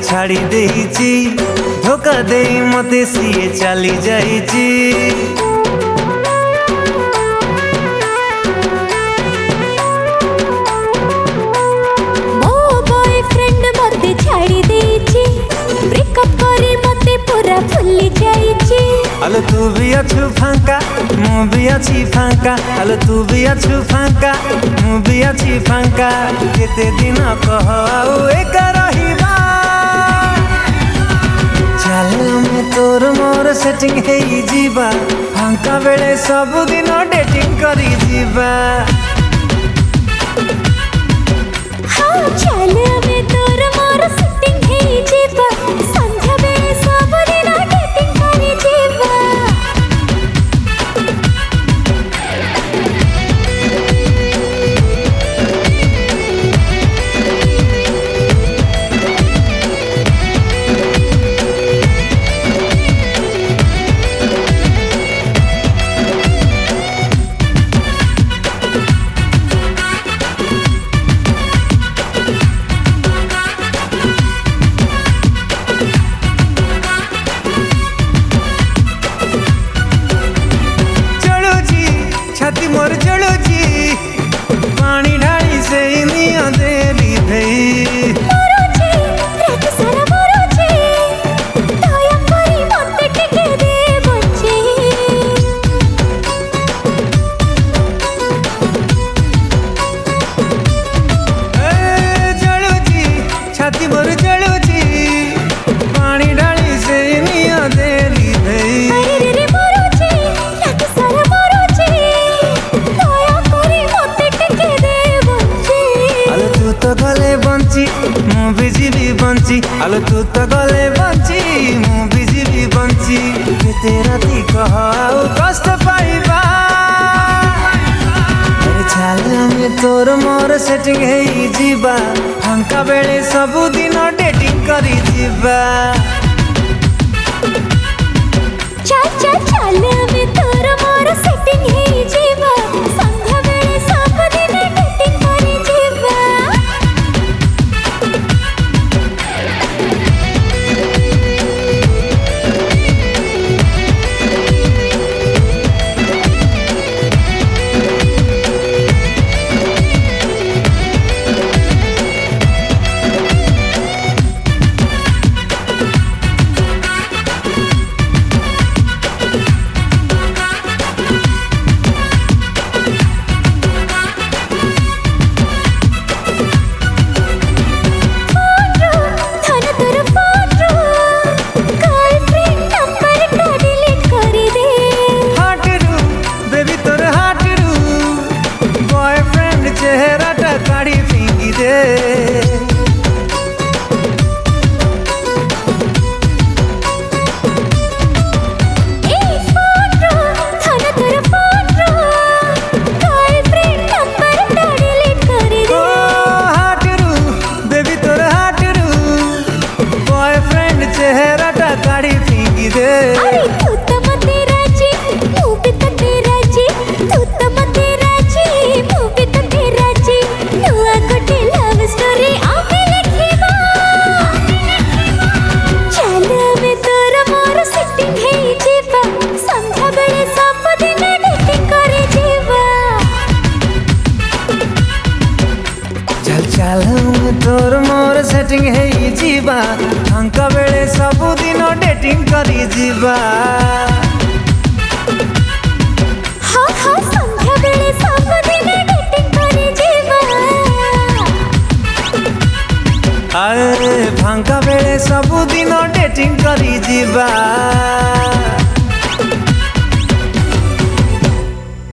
छाड़ी देइची धोखा दे मते सिए चली जाइची। मो बॉयफ्रेंड मते छाड़ी देइची ब्रेकअप करी मते पूरा भूली जाइची। आलो तू भी अछु फांका मु भी अछि फांका, आलो तू भी अछु फांका मु भी अछि फांका, केते दिन कह आउ एका रहिबा। चल में तोर मोर सेटिंग हेई जीवा, फांका बेले सब दिन डेटिंग करी जीवा। हाँ चल में तोर मोर सेटिंग हेई जीवा, संध्या बेले सब दिन डेटिंग करी जीवा। छाती मोर जड़ोजी पानी ढाली से निया देरी भई। मोरोजी रात सारा मोरोजी दया करी मते टिके दे बच्ची। ए जड़ोजी छाती मोर जड़ोजी पानी ढाली से निया देरी भई। अरे रे मोरोजी रात सारा मोरोजी दया करी मते टिके दे बच्ची। आलो तू तो गले बंची मु भी जीवी बंची, आलो तू तो गले बंची मु भी जीवी बंची, केते राती कह आउ कष्ट पाइबा। अरे छाल में तोर मोर सेटिंग हेई जीवा, फांका बेले सब दिन डेटिंग करी जीवा। चल चल चल में तोर मोर सेटिंग हेई जीवा, संध्या बेले सब दिन डेटिंग करी जीवा। चेहराटा काढ़ी फिंगी दे। बॉयफ्रेंड चेहराटा काढ़ी फिंगी दे। अरे तू तो मते राजी तू भी तो तेरा जी, तू तो मते राजी तू भी तो तेरा जी। नुआ गोटे लव स्टोरी आके लिखिबा। चल में तोर मोर सेटिंग हेई जीवा, संध्या बेले सब दिन डेटिंग करे जीवा। चल चल में तोर मोर सेटिंग हेई जीवा, फांका बेले सब दिन डेटिंग करी जीवा। हाँ हाँ संध्या बेले